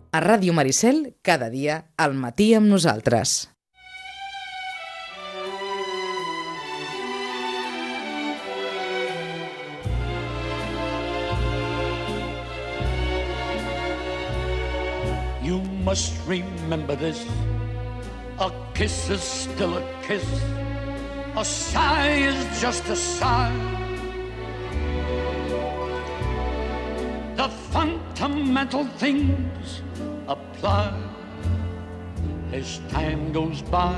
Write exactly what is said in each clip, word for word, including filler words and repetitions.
a Ràdio Maricel, cada dia al matí amb nosaltres. You must remember this. A kiss is still a kiss. A sigh is just a sigh. The fundamental things apply as time goes by.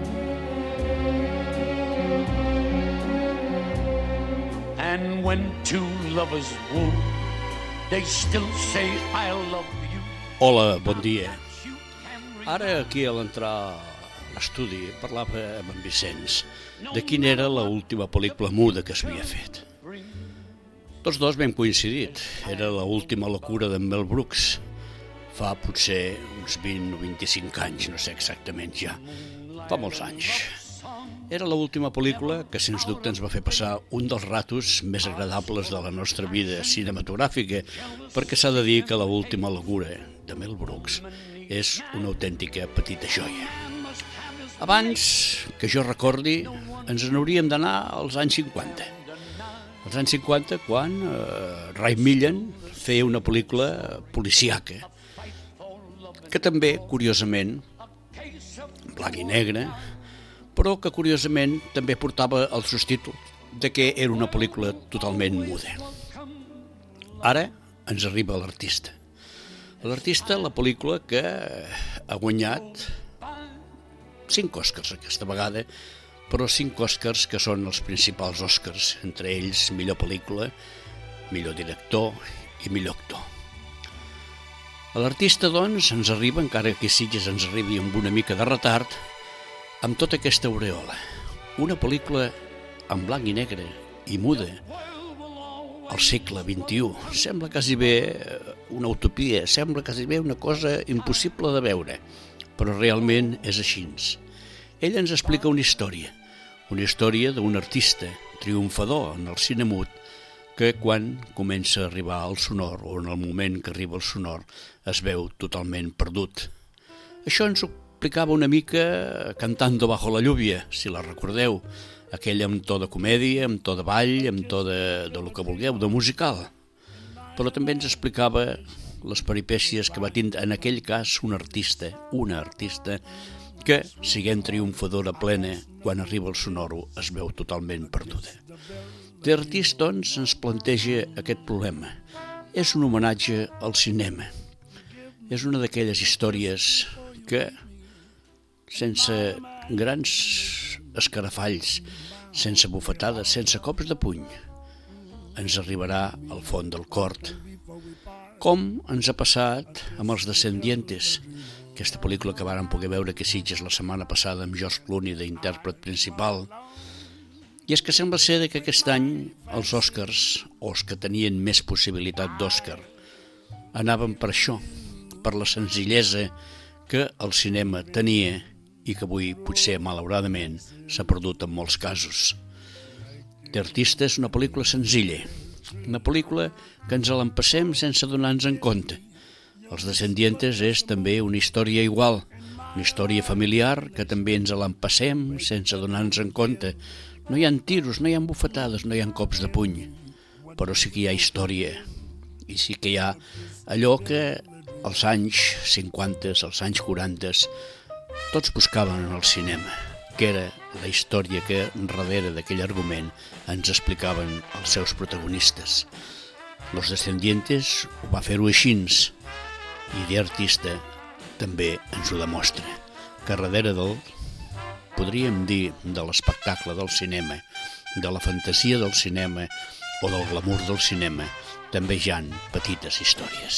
And when two lovers woo, they still say I love you. Hola, bon dia. Ara aquí a l'entrar a l'estudi parlava amb en Vicenç de quina era l'última pel·lícula muda que s'havia fet. Tots dos vam coincidit. Era l'última locura d'en Mel Brooks. Fa potser uns vint o vint-i-cinc anys, no sé exactament ja. Fa molts anys. Era l'última pel·lícula que, sens dubte, ens va fer passar un dels ratos més agradables de la nostra vida cinematogràfica, perquè s'ha de dir que l'última locura de Mel Brooks és una autèntica petita joia. Abans que jo recordi, ens n'hauríem d'anar als anys cinquanta. Als anys cinquanta, quan eh, Ray Milland feia una pel·lícula policíaca, que també, curiosament, en blanc i negre, però que, curiosament, també portava el subtítol de que era una pel·lícula totalment muda. Ara ens arriba l'artista. L'artista, la pel·lícula que ha guanyat cinc Oscars aquesta vegada, però cinc Oscars que són els principals Oscars, entre ells millor pel·lícula, millor director i millor actor. L'artista, doncs, ens arriba, encara que Sitges ens arribi amb una mica de retard, amb tota aquesta aureola. Una pel·lícula en blanc i negre i muda, al segle vint-i-u. Sembla quasi bé una utopia, sembla quasi bé una cosa impossible de veure, però realment és així. Ell ens explica una història, una història d'un artista triomfador en el cine mut que quan comença a arribar al sonor, o en el moment que arriba al sonor, es veu totalment perdut. Això ens ho explicava una mica Cantando bajo la lluvia, si la recordeu, aquell amb to de comèdia, amb to de ball, amb to de, de lo que vulgueu, de musical. Però també ens explicava les peripècies que va tindre en aquell cas un artista, una artista, que, siguent triomfadora plena, quan arriba al sonoro es veu totalment perduda. D'artist, doncs, ens planteja aquest problema. És un homenatge al cinema. És una d'aquelles històries que, sense grans escarafalls, sense bufetades, sense cops de puny, ens arribarà al fons del cor. Com ens ha passat amb Els Descendientes, aquesta pel·lícula que vàrem poder veure que Sitges la setmana passada amb George Clooney d'intèrpret principal. I és que sembla ser que aquest any els Oscars, o els que tenien més possibilitat d'Oscar, anaven per això, per la senzillesa que el cinema tenia i que avui, potser, malauradament, s'ha perdut en molts casos. D'Artista és una pel·lícula senzilla, una pel·lícula que ens l'empassem sense donar-nos en compte. Els Descendientes és també una història igual, una història familiar que també ens l'empassem sense donar-nos en compte. No hi ha tiros, no hi ha bufetades, no hi ha cops de puny, però sí que hi ha història i sí que hi ha allò que als anys cinquanta, als anys quaranta, tots buscaven en el cinema, que era la història que darrere d'aquell argument ens explicaven els seus protagonistes. Los Descendientes ho va fer-ho així, i d'Artista també ens ho demostra, que darrere del, podríem dir, de l'espectacle del cinema, de la fantasia del cinema o del glamour del cinema, també hi ha petites històries.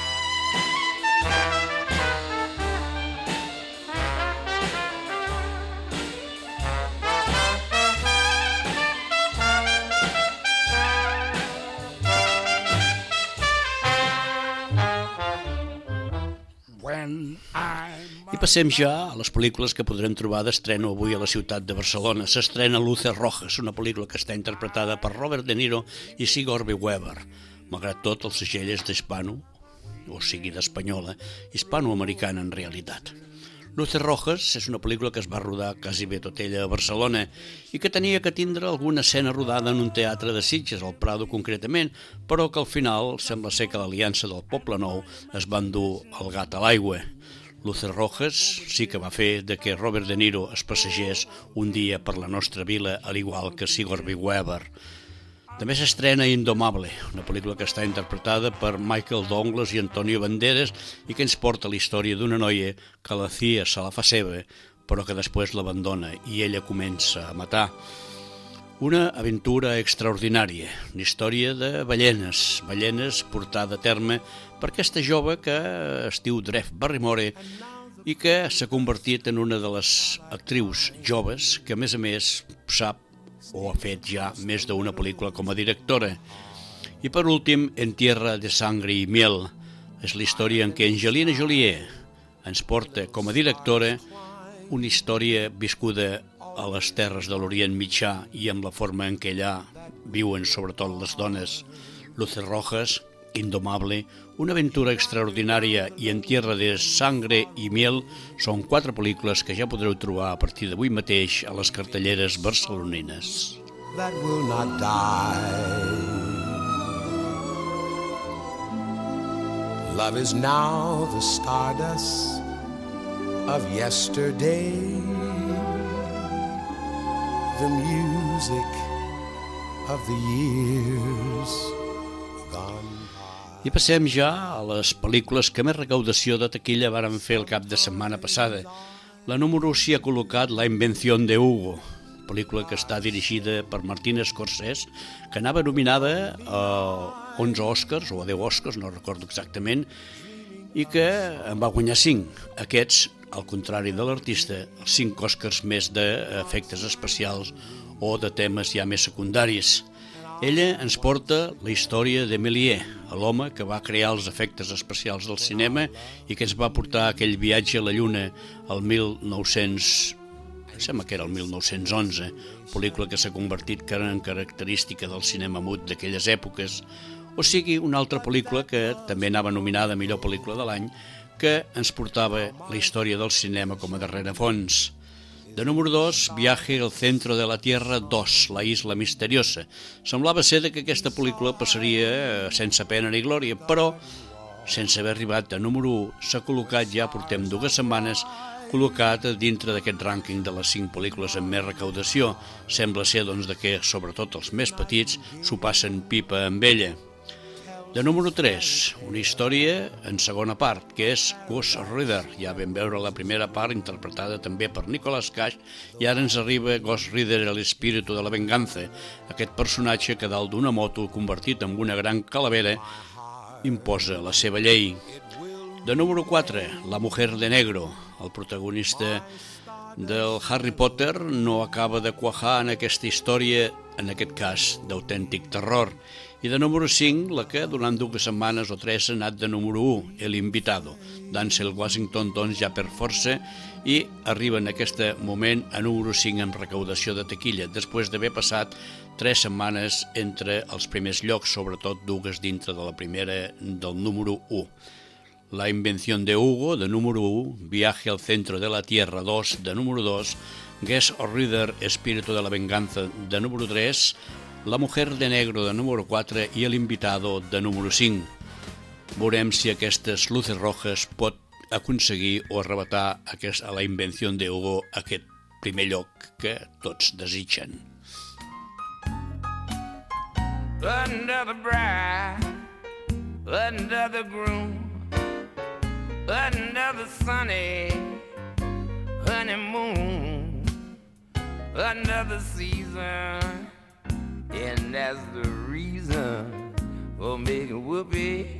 I passem ja a les pel·lícules que podrem trobar d'estreno avui a la ciutat de Barcelona. S'estrena Luces Rojas, una pel·lícula que està interpretada per Robert De Niro i Sigourney Weaver. Malgrat tot, el segell és d'Hispano, o sigui d'espanyola, hispanoamericana en realitat. Luces Rojas és una pel·lícula que es va rodar quasi bé tot ella a Barcelona i que tenia que tindre alguna escena rodada en un teatre de Sitges, al Prado concretament, però que al final sembla ser que l'aliança del Poble Nou es va endur el gat a l'aigua. Luces Rojas sí que va fer de que Robert De Niro es passegés un dia per la nostra vila, al igual que Sigourney Weaver. També s'estrena Indomable, una pel·lícula que està interpretada per Michael Douglas i Antonio Banderas i que ens porta la història d'una noia que la Cia se la fa seva, però que després l'abandona i ella comença a matar. Una aventura extraordinària, una història de ballenes, ballenes portada a terme per aquesta jove que es diu Drew Barrymore i que s'ha convertit en una de les actrius joves que, a més a més, sap o ha fet ja més d'una pel·lícula com a directora. I per últim, En tierra de sangre y miel, és la història en què Angelina Jolie ens porta com a directora una història viscuda a les terres de l'Orient Mitjà i amb la forma en què allà viuen sobretot les dones. Luces Rojas, Indomable, una aventura extraordinària i En tierra de sangre y miel són quatre pel·lícules que ja podreu trobar a partir d'avui mateix a les cartelleres barcelonines. That will not die. Love is now the stardust of yesterday. The music of the years gone. I passem ja a les pel·lícules que més recaudació de taquilla varen fer el cap de setmana passada. La número s'hi ha col·locat La invención de Hugo, pel·lícula que està dirigida per Martin Scorsese, que anava nominada a onze Oscars, o a deu Oscars, no recordo exactament, i que en va guanyar cinc. Aquests, al contrari de l'artista, els cinc Oscars més d'efectes especials o de temes ja més secundaris. Ella ens porta la història d'Emilier, l'home que va crear els efectes especials del cinema i que ens va portar aquell viatge a la Lluna el mil nou-cents, em sembla que era el mil nou-cents onze, pel·lícula que s'ha convertit en característica del cinema mut d'aquelles èpoques, o sigui, una altra pel·lícula que també anava nominada a millor pel·lícula de l'any, que ens portava la història del cinema com a darrerefons. De número dos, Viaje al centro de la Tierra dos, La isla misteriosa. Semblava ser que aquesta pel·lícula passaria sense pena ni glòria, però, sense haver arribat a número u, s'ha col·locat, ja portem dues setmanes, col·locat dintre d'aquest rànquing de les cinc pel·lícules amb més recaudació. Sembla ser, doncs, que sobretot els més petits s'ho passen pipa amb ella. De número tres, una història en segona part, que és Ghost Rider. Ja vam veure la primera part, interpretada també per Nicolas Cage, i ara ens arriba Ghost Rider, l'espíritu de la venganza, aquest personatge que dalt d'una moto, convertit en una gran calavera, imposa la seva llei. De número quatre, La mujer de negro. El protagonista del Harry Potter no acaba de quajar en aquesta història, en aquest cas d'autèntic terror. I de número cinc, la que durant dues setmanes o tres ha anat de número u, El invitado, d'Ansel Washington, doncs ja per força, i arriba en aquest moment a número cinc amb recaudació de taquilla, després d'haver passat tres setmanes entre els primers llocs, sobretot dues dintre de la primera del número u. La invención de Hugo, de número u, Viaje al centro de la Tierra dos, de número dos, Ghost Rider, Espíritu de la venganza, de número tres, La mujer de negro, de número quatre, i El invitado, de número cinc. Veurem si aquestes Luces Rojas pot aconseguir o arrebatar aquest, a La invención de Hugo aquest primer lloc que tots desitgen. Under the bride, under the groom, under the sunny honeymoon, under the season, and that's the reason for making whoopee.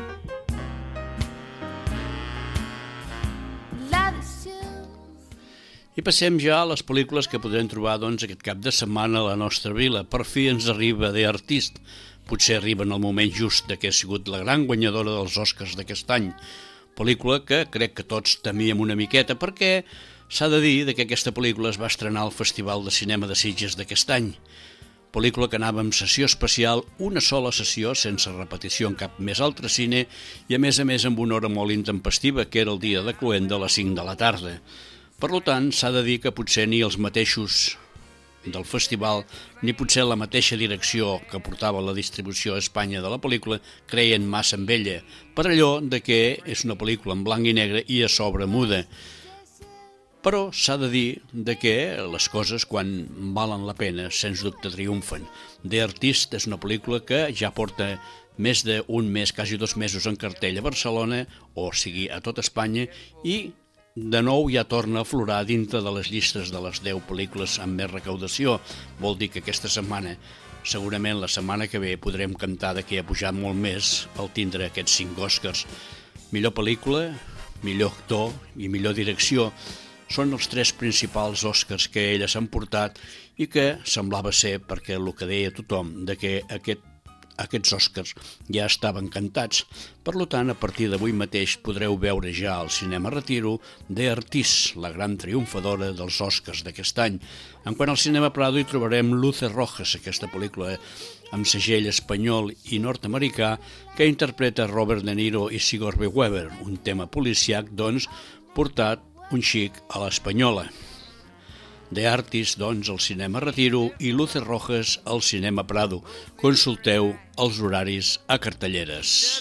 I passem ja a les pel·lícules que podrem trobar doncs, aquest cap de setmana a la nostra vila. Per fi ens arriba The Artist. Potser arriba en el moment just de que ha sigut la gran guanyadora dels Oscars d'aquest any. Pel·lícula que crec que tots temíem una miqueta, perquè s'ha de dir que aquesta pel·lícula es va estrenar al Festival de Cinema de Sitges d'aquest any. pel·lícula que anava en sessió especial, una sola sessió, sense repetició en cap més altre cine, i a més a més amb una hora molt intempestiva, que era el dia de cloenda a les cinc de la tarda. Per tant, s'ha de dir que potser ni els mateixos del festival, ni potser la mateixa direcció que portava la distribució a Espanya de la pel·lícula creien massa en ella, per allò de que és una pel·lícula en blanc i negre i a sobre muda. Però s'ha de dir de que les coses, quan valen la pena, sens dubte triomfen. The Artist és una pel·lícula que ja porta més d'un mes, quasi dos mesos en cartell a Barcelona, o sigui a tot Espanya, i de nou ja torna a aflorar dintre de les llistes de les deu pel·lícules amb més recaudació. Vol dir que aquesta setmana, segurament la setmana que ve, podrem cantar de que ha pujat molt més al tindre aquests cinc Oscars. Millor pel·lícula, millor actor i millor direcció són els tres principals Oscars que elles han portat i que semblava ser, perquè el que deia tothom, de que aquest aquests Oscars ja estaven cantats. Per tant, a partir d'avui mateix podreu veure ja al Cinema Retiro The Artist, la gran triomfadora dels Oscars d'aquest any. En quant al Cinema Prado hi trobarem Luces Rojas, aquesta pel·lícula amb segell espanyol i nord-americà que interpreta Robert De Niro i Sigourney Weaver, un tema policiac, doncs, portat un xic a l'espanyola. The Artist, doncs, al Cinema Retiro i Luces Rojas al Cinema Prado. Consulteu els horaris a cartelleres.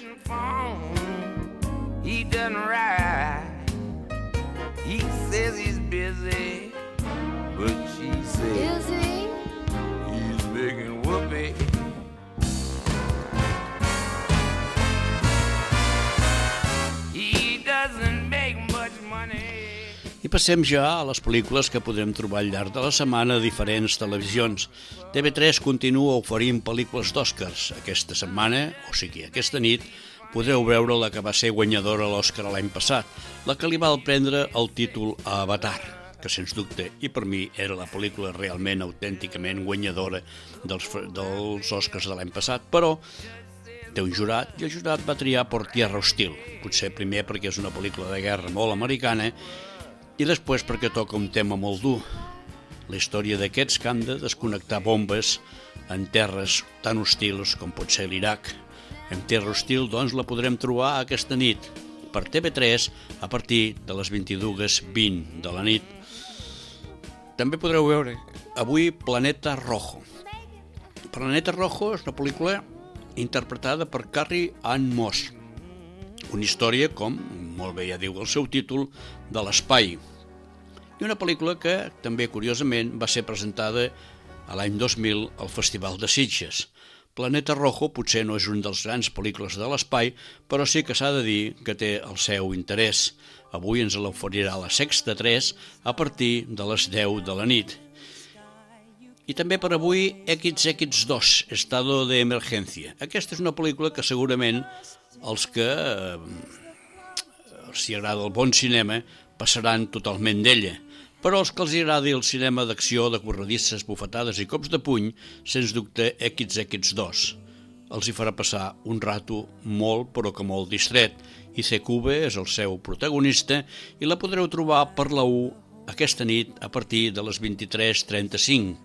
He doesn't ride. He says he's busy, but she says he's making whoopee. He doesn't make much money. I passem ja a les pel·lícules que podrem trobar al llarg de la setmana a diferents televisions. T V tres continua oferint pel·lícules d'Oscars. Aquesta setmana, o sigui, aquesta nit, podreu veure la que va ser guanyadora a l'Oscar l'any passat, la que li va prendre el títol a Avatar, que sens dubte, i per mi, era la pel·lícula realment, autènticament guanyadora dels, dels Oscars de l'any passat, però té un jurat, i el jurat va triar Por Tierra Hostil, potser primer perquè és una pel·lícula de guerra molt americana, i després perquè toca un tema molt dur, la història d'aquests que han de desconnectar bombes en terres tan hostils com pot ser l'Iraq. En Terra Hostil, doncs, la podrem trobar aquesta nit, per T V tres, a partir de les vint-i-dues vint de la nit. També podreu veure avui Planeta Rojo. Planeta Rojo és una pel·lícula interpretada per Carrie Ann Moss, una història, com molt bé ja diu el seu títol, de l'espai. I una pel·lícula que, també curiosament, va ser presentada a l'any dos mil al Festival de Sitges. Planeta Rojo potser no és un dels grans pel·lícules de l'espai, però sí que s'ha de dir que té el seu interès. Avui ens l'oferirà la Sexta tres a partir de les deu de la nit. I també per avui X X dos, Estado de Emergencia. Aquesta és una pel·lícula que segurament els que eh, els hi agrada el bon cinema passaran totalment d'ella, però els que els agradi el cinema d'acció, de corredisses, bufetades i cops de puny, sens dubte X X dos els hi farà passar un rato molt però que molt distret. I C Q B és el seu protagonista i la podreu trobar per la u aquesta nit a partir de les vint-i-tres trenta-cinc.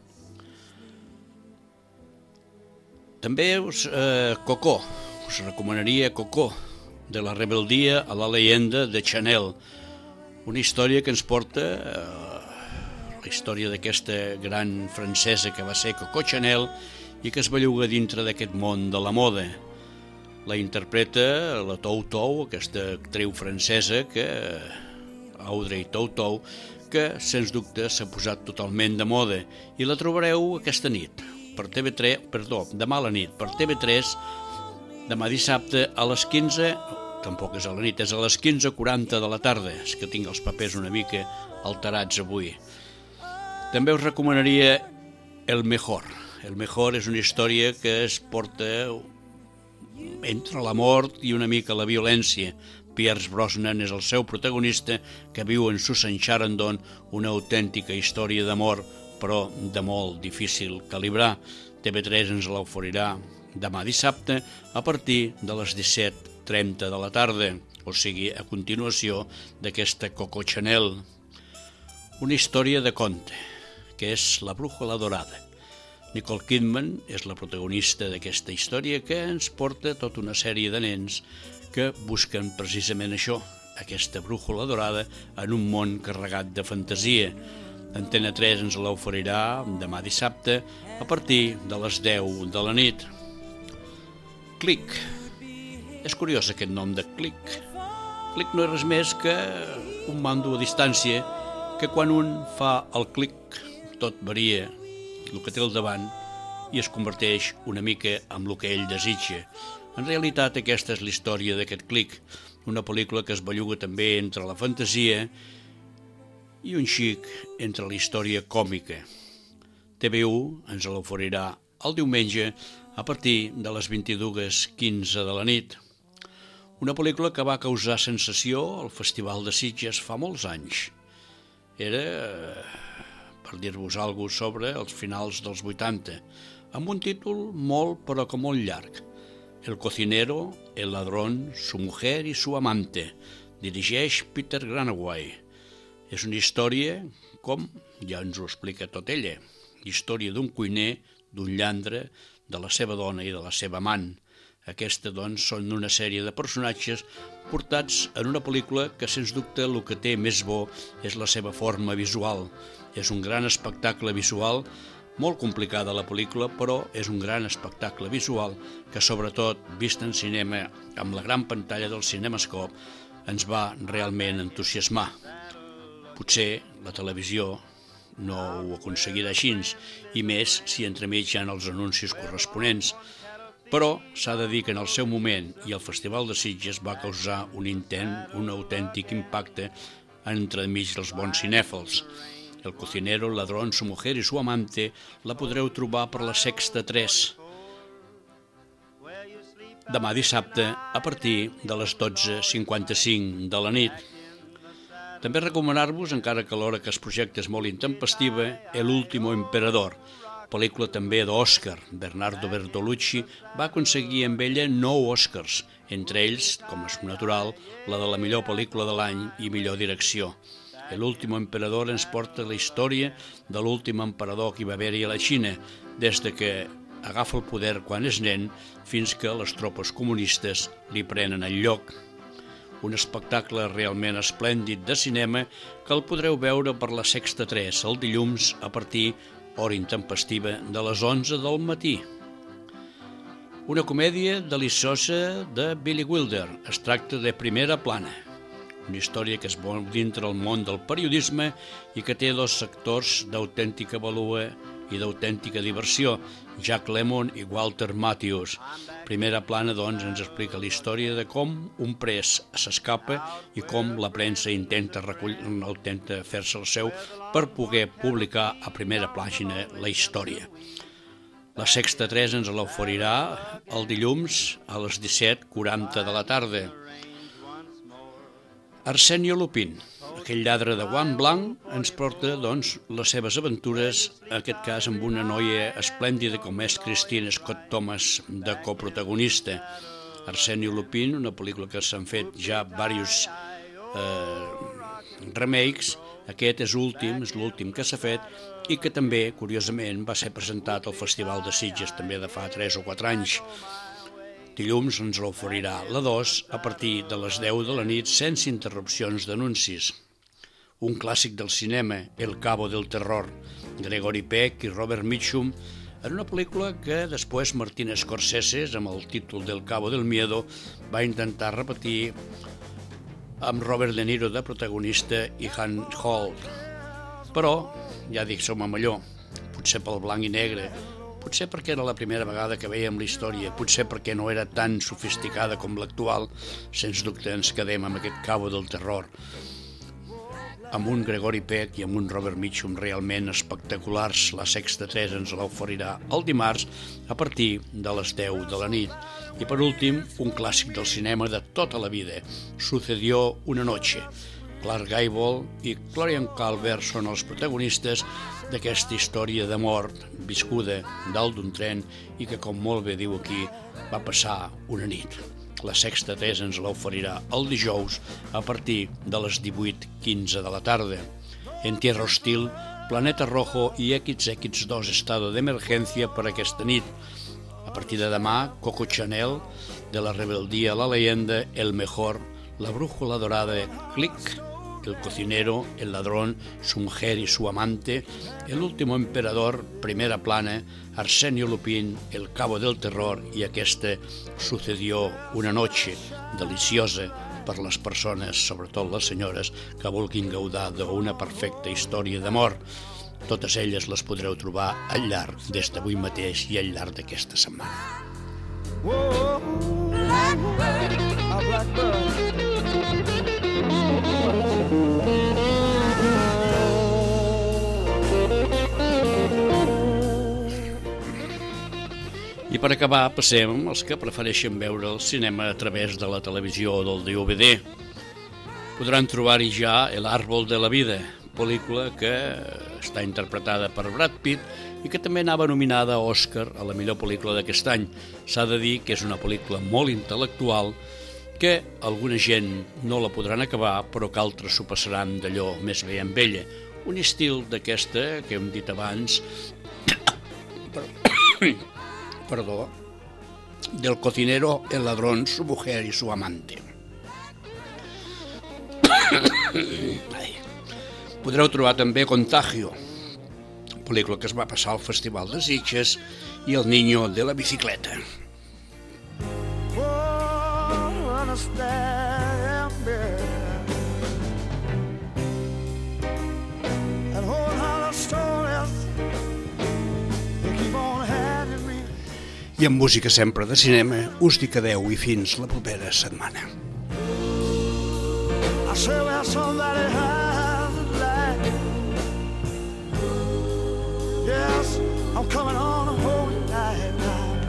També us, eh, Coco, us recomanaria Coco, de la rebeldia a la leyenda de Chanel, una història que ens porta eh, la història d'aquesta gran francesa que va ser Coco Chanel i que es belluga dintre d'aquest món de la moda. La interpreta la Tou Tou, aquesta actriu francesa, que Audrey Tautou, que sens dubte s'ha posat totalment de moda, i la trobareu aquesta nit per T V tres, perdó, demà a la nit per T V tres, demà dissabte a les quinze, tampoc és a la nit, és a les quinze quaranta de la tarda, és que tinc els papers una mica alterats avui. També us recomanaria El Mejor. El Mejor és una història que es porta entre la mort i una mica la violència. Pierce Brosnan és el seu protagonista, que viu en Susan Sarandon una autèntica història d'amor, però de molt difícil calibrar. T V tres ens l'oferirà demà dissabte a partir de les disset trenta de la tarda, o sigui, a continuació d'aquesta Coco Chanel. Una història de conte, que és La brújula dorada. Nicole Kidman és la protagonista d'aquesta història que ens porta tota una sèrie de nens que busquen precisament això, aquesta brújula dorada en un món carregat de fantasia. Antena tres ens l'oferirà demà dissabte a partir de les deu de la nit. Click. És curiós aquest nom de Click. Click no és res més que un mando a distància que quan un fa el clic tot varia el que té al davant i es converteix una mica en el que ell desitja. En realitat aquesta és la història d'aquest clic, una pel·lícula que es belluga també entre la fantasia i un xic entre la història còmica. T V u ens l'oferirà el diumenge a partir de les vint-i-dues quinze de la nit. Una pel·lícula que va causar sensació al Festival de Sitges fa molts anys. Era, per dir-vos alguna cosa, sobre els finals dels vuitanta, amb un títol molt però que molt llarg. El cocinero, el ladrón, su mujer y su amante. Dirigeix Peter Greenaway. És una història, com ja ens ho explica tot ella, història d'un cuiner, d'un llandre, de la seva dona i de la seva amant. Aquesta, doncs, són una sèrie de personatges portats en una pel·lícula que, sens dubte, el que té més bo és la seva forma visual. És un gran espectacle visual, molt complicada la pel·lícula, però és un gran espectacle visual que, sobretot, vist en cinema, amb la gran pantalla del CinemaScope, ens va realment entusiasmar. Potser la televisió no ho aconseguirà així, i més si entremig hi ha els anuncis corresponents. Però s'ha de dir que en el seu moment i el Festival de Sitges va causar un intent, un autèntic impacte entremig dels bons cinèfils. El cocinero, el ladrón, su mujer y su amante la podreu trobar per la Sexta tres. Demà dissabte a partir de les dotze cinquanta-cinc de la nit. També recomanar-vos, encara que l'hora que es projecta és molt intempestiva, El último emperador, pel·lícula també d'Òscar. Bernardo Bertolucci va aconseguir amb ella nou Òscars, entre ells, com és natural, la de la millor pel·lícula de l'any i millor direcció. El último emperador ens porta la història de l'últim emperador que hi va haver-hi a la Xina, des de que agafa el poder quan és nen fins que les tropes comunistes li prenen el lloc. Un espectacle realment esplèndid de cinema que el podreu veure per la Sexta tres el dilluns a partir, hora intempestiva, de les onze del matí. Una comèdia deliciosa de Billy Wilder. Es tracta de Primera plana, una història que es mou dintre el món del periodisme i que té dos sectors d'autèntica valua i d'autèntica diversió, Jack Lemmon i Walter Matthäus. Primera plana, doncs, ens explica la història de com un pres s'escapa i com la premsa intenta, recull... intenta fer-se el seu per poder publicar a primera pàgina la història. La Sexta tres ens l'oferirà el dilluns a les disset quaranta de la tarda. Arsenio Lupin, aquell lladre de guant blanc, ens porta, doncs, les seves aventures, en aquest cas amb una noia esplèndida com és Christine Scott Thomas, de coprotagonista. Arsenio Lupin, una pel·lícula que s'han fet ja diversos eh, remakes. Aquest és l'últim, és l'últim que s'ha fet i que també, curiosament, va ser presentat al Festival de Sitges també de fa tres o quatre anys. Dilluns ens l'oferirà la dos a partir de les deu de la nit sense interrupcions d'anuncis. Un clàssic del cinema, El cabo del terror, Gregory Peck i Robert Mitchum, en una pel·lícula que després Martin Scorsese, amb el títol del Cabo del Miedo, va intentar repetir amb Robert De Niro de protagonista i Han Holt. Però, ja dic, som amb allò, potser pel blanc i negre, potser perquè era la primera vegada que veiem la història, potser perquè no era tan sofisticada com l'actual, sens dubte ens quedem amb aquest Cabo del terror, amb un Gregory Peck i amb un Robert Mitchum realment espectaculars. La Sexta tres ens l'oferirà el dimarts a partir de les deu de la nit. I per últim, un clàssic del cinema de tota la vida, Sucedió una noche. Clark Gable i Florian Calvert són els protagonistes d'aquesta història de mort viscuda dalt d'un tren i que, com molt bé diu aquí, va passar una nit. La Sexta tres ens l'oferirà el dijous a partir de les divuit quinze de la tarda. En Tierra Hostil, Planeta Rojo i X X dos Estado d'Emergència per aquesta nit. A partir de demà, Coco Chanel, De la Rebeldía a la Leyenda, El Mejor, La Brújula Dorada, Click, El Cocinero, El Ladrón, Su Mujer y Su Amante, El Último Emperador, Primera Plana, Arsenio Lupin, El Cabo del Terror i aquesta Sucedió una noche, deliciosa per les persones, sobretot les senyores, que vulguin gaudar d'una perfecta història d'amor. Totes elles les podreu trobar al llarg des d'avui mateix i al llarg d'aquesta setmana. Whoa, blackbird, a blackbird. I per acabar, passem als que prefereixen veure el cinema a través de la televisió o del D V D. Podran trobar-hi ja El Árbol de la Vida, pel·lícula que està interpretada per Brad Pitt i que també anava nominada a Òscar a la millor pel·lícula d'aquest any. S'ha de dir que és una pel·lícula molt intel·lectual que alguna gent no la podran acabar, però que altres s'ho passaran d'allò més bé amb ella. Un estil d'aquesta que hem dit abans, perdó, del cocinero, el ladrón, su mujer y su amante. Podreu trobar també Contagio, pel·lícula que es va passar al Festival de Sitges, i El niño de la bicicleta. I amb música sempre de cinema, us dic adeu i fins la propera setmana. I say where somebody has a light. Yes, I'm coming on a holy night now.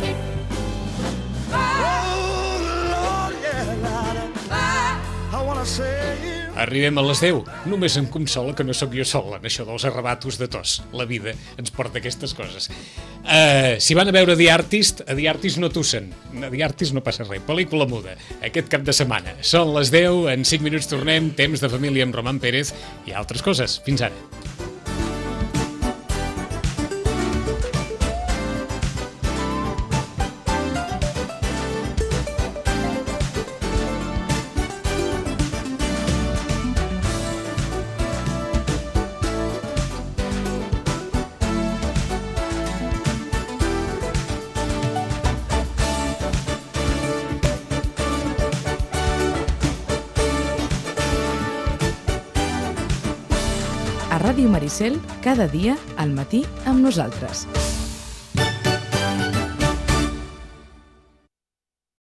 Oh, Lord, yeah, Lord, I wanna say... Arribem a les deu. Només em consola que no sóc jo sol en això dels arrebatos de tos. La vida ens porta aquestes coses. Uh, si van a veure The Artist, a The Artist no tussen. A The Artist no passa res. Pel·lícula muda. Aquest cap de setmana. Són les deu, en cinc minuts tornem. Temps de família amb Roman Pérez i altres coses. Fins ara. Ràdio Maricel, cada dia al matí amb nosaltres.